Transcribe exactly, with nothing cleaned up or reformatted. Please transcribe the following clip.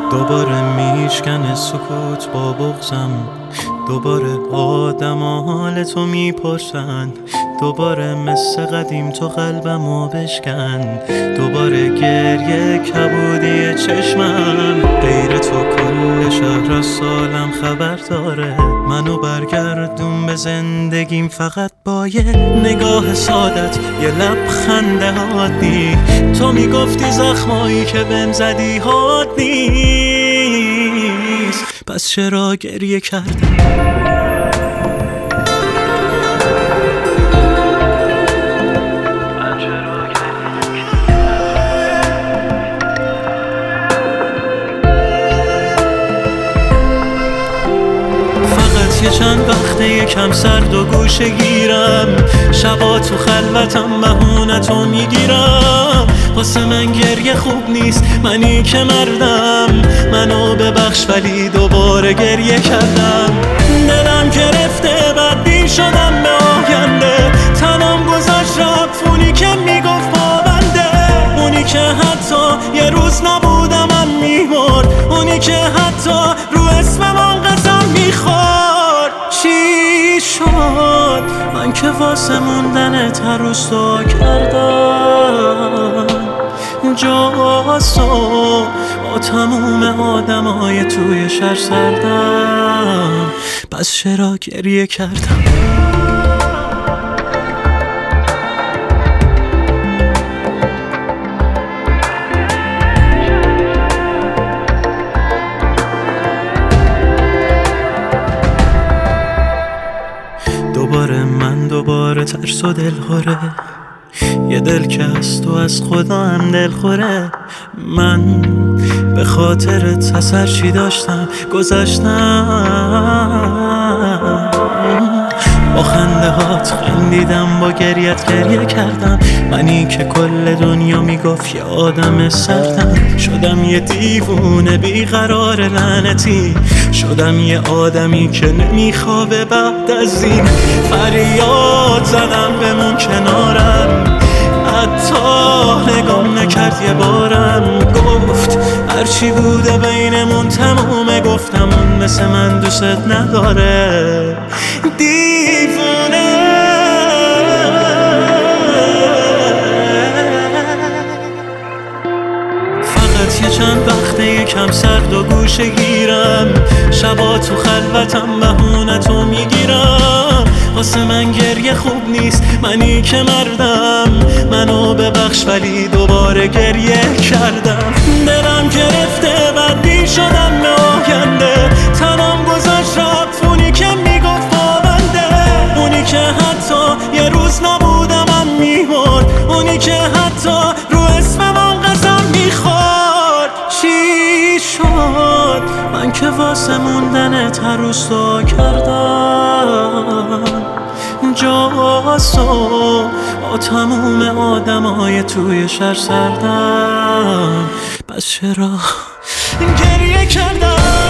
دوباره میشکنه سکوت با بغضم، دوباره آدم حال تو میپرسن، دوباره مثل قدیم تو قلبمو بشکن، دوباره گریه کبودی چشمم، غیر تو کل شهر از سالم خبر داره، منو برگردون به زندگیم فقط با یه نگاه سادت، یه لبخند عادی. تو میگفتی زخمایی که بهم زدی حاد نیست، پس چرا گریه کردی؟ یه چند وقته یکم سرد و گوشه گیرم، شبا تو خلوتم بهونتو میگیرم، واسه من گریه خوب نیست، منی که مردم، منو ببخش ولی دوباره گریه کردم. دلم گرفته بدبین شدم به آینده، تنم گذاشت رفت اونی که میگفت پابنده، اونی که حتی یه روز نبودم من میمرد، اونی که حتی رو اسمم قسم میخورد. چی شد من که واسه موندنت هر روز دعا کردم، جاسو با تموم آدمای توی شهر سردم، پس چرا گریه کردم؟ دوباره من دوباره ترس و دلخوره، یه دل که از تو از خدا هم دلخوره، من به خاطرت از هر چی داشتم گذاشتم، با خنده هات خندیدم، با گریت گریه کردم، منی که کل دنیا میگفت یه آدم سردم، شدم یه دیوونه بیقرار لعنتی، شدم یه آدمی که نمیخوابه بعد از این، فریاد زدم بمون کنارم، حتی نگام نکرد یه بارم، گفت هرچی بوده بینمون تمومه، گفتم اون مثل من دوست نداره، دیوونه. فقط یه چند وقته یکم سرد و گوشه گیرم، شبا تو خلوتم بهونتو میگیرم، واسه من گریه خوب نیست، منی که مردم، منو ببخش ولی دوباره گریه کردم. دلم گرفته بدبین شدم به آینده، تنم گذاشت رفت اونی که میگفت پابنده، اونی که حتی یه روز نبودم من میمرد، اونی که حتی رو اسمم قسم میخورد. چی شد من که واسه موندنت هر روز دعا کردم، جاسو با تموم آدمای توی شهر سردم، پس چرا گریه کردم؟